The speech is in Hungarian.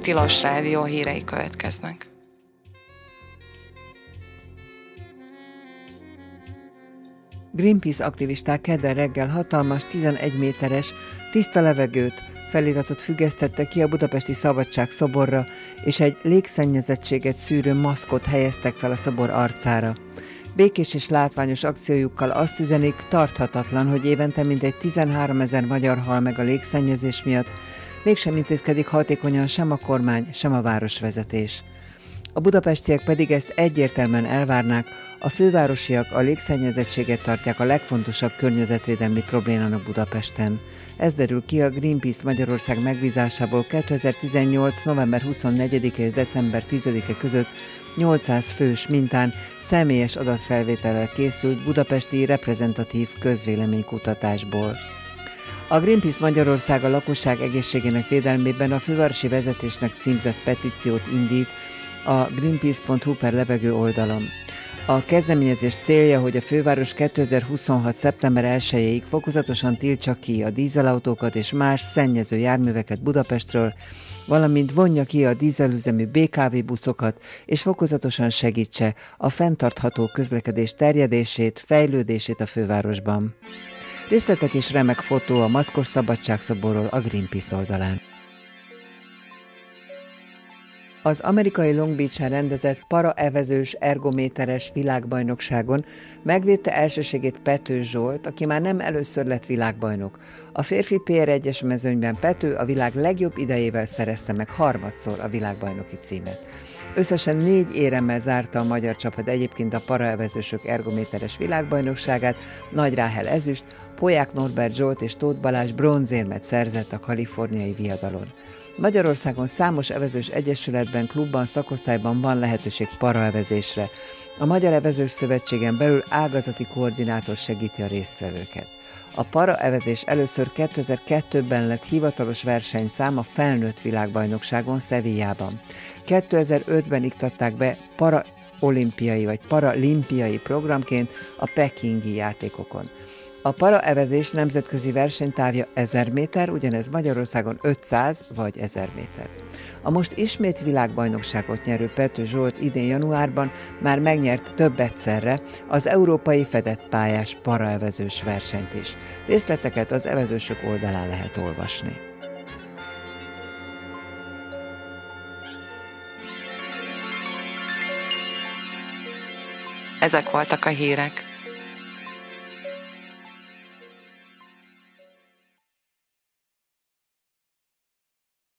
Tilos Rádió hírei következnek. Greenpeace aktivisták kedden reggel hatalmas, 11 méteres, tiszta levegőt feliratot függesztettek ki a budapesti Szabadság szoborra, és egy légszennyezettséget szűrő maszkot helyeztek fel a szobor arcára. Békés és látványos akciójukkal azt üzenik, tarthatatlan, hogy évente mintegy 13 000 magyar hal meg a légszennyezés miatt, mégsem intézkedik hatékonyan sem a kormány, sem a városvezetés. A budapestiek pedig ezt egyértelműen elvárnák, a fővárosiak a légszennyezettséget tartják a legfontosabb környezetvédelmi problémának Budapesten. Ez derül ki a Greenpeace Magyarország megbízásából 2018. november 24-e és december 10-e között 800 fős mintán személyes adatfelvétellel készült budapesti reprezentatív közvéleménykutatásból. A Greenpeace Magyarország a lakosság egészségének védelmében a fővárosi vezetésnek címzett petíciót indít a greenpeace.hu/levegő oldalon. A kezdeményezés célja, hogy a főváros 2026. szeptember 1-ig fokozatosan tiltsa ki a dízelautókat és más szennyező járműveket Budapestről, valamint vonja ki a dízelüzemű BKV buszokat, és fokozatosan segítse a fenntartható közlekedés terjedését, fejlődését a fővárosban. Részletek és remek fotó a maszkos szabadságszoborról a Greenpeace oldalán. Az amerikai Long Beach-en rendezett paraevezős ergométeres világbajnokságon megvédte elsőségét Pető Zsolt, aki már nem először lett világbajnok. A férfi PR1-es mezőnyben Pető a világ legjobb idejével szerezte meg harmadszor a világbajnoki címet. Összesen 4 éremmel zárta a magyar csapat egyébként a paraevezősök ergométeres világbajnokságát, Nagy Ráhel ezüst, Polyák Norbert Zsolt és Tóth Balázs bronzérmet szerzett a kaliforniai viadalon. Magyarországon számos evezős egyesületben, klubban, szakosztályban van lehetőség paraevezésre. A Magyar Evezős Szövetségen belül ágazati koordinátor segíti a résztvevőket. A paraevezés először 2002-ben lett hivatalos versenyszám a felnőtt világbajnokságon Sevillában. 2005-ben iktatták be paraolimpiai vagy paralimpiai programként a pekingi játékokon. A paraevezés nemzetközi versenytávja 1000 méter, ugyanez Magyarországon 500 vagy 1000 méter. A most ismét világbajnokságot nyerő Pető Zsolt idén januárban már megnyert több egyszerre az európai fedett pályás paraevezős versenyt is. Részleteket az evezősök oldalán lehet olvasni. Ezek voltak a hírek.